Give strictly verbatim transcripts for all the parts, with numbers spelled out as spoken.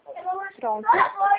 Pronto.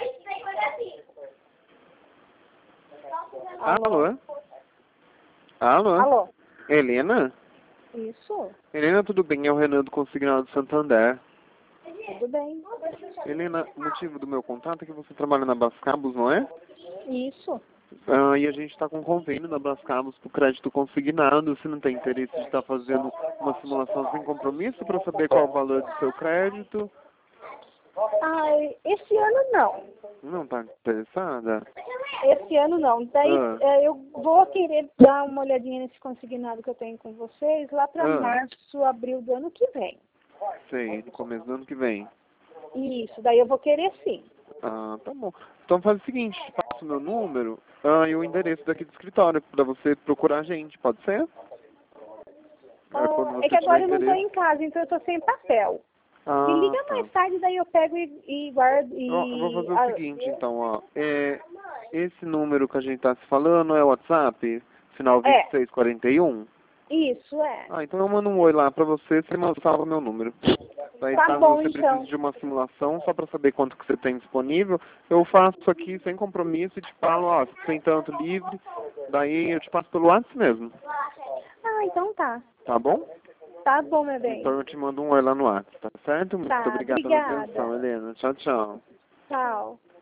Alô? Alô? Alô? Helena? Isso, Helena, tudo bem? É o Renan do Consignado Santander. tudo bem. Helena, o motivo do meu contato é que você trabalha na Brascabos, não é? Isso. Ah, e a gente está com um convênio na Brascabos para o crédito consignado. Você não tem interesse de estar fazendo uma simulação sem compromisso para saber qual o valor do seu crédito? Ai, esse ano não. Não está interessada? Esse ano não. Daí Ah. eh, eu vou querer dar uma olhadinha nesse consignado que eu tenho com vocês lá para Ah. março, abril do ano que vem. Sei, no começo do ano que vem. Isso, daí eu vou querer sim. Ah, tá bom. Então faz o seguinte, passa o meu número ah, e o endereço daqui do escritório para você procurar a gente, pode ser? Ah, Ah, quando é você que agora tiver eu não estou interesse. em casa, então eu estou sem papel. Ah, Me liga tá. mais tarde, daí eu pego e, e guardo Ó, eu vou e... fazer o ah, seguinte, então, ó. É, esse número que a gente tá se falando é o WhatsApp? Final vinte e é, seis quarenta e um? isso é. Ah, então eu mando um oi lá pra você, você manda- salva meu número. Daí, Tá caso bom, você então. precise de uma simulação, só pra saber quanto que você tem disponível, eu faço aqui sem compromisso e te falo, ó, se tem tanto livre, daí eu te passo pelo WhatsApp mesmo, Ah, então tá. tá bom? Tá bom, meu bem. Então eu te mando um oi lá no WhatsApp, tá certo? Tá, Muito obrigado pela atenção, obrigada. Helena. Tchau, tchau. Tchau.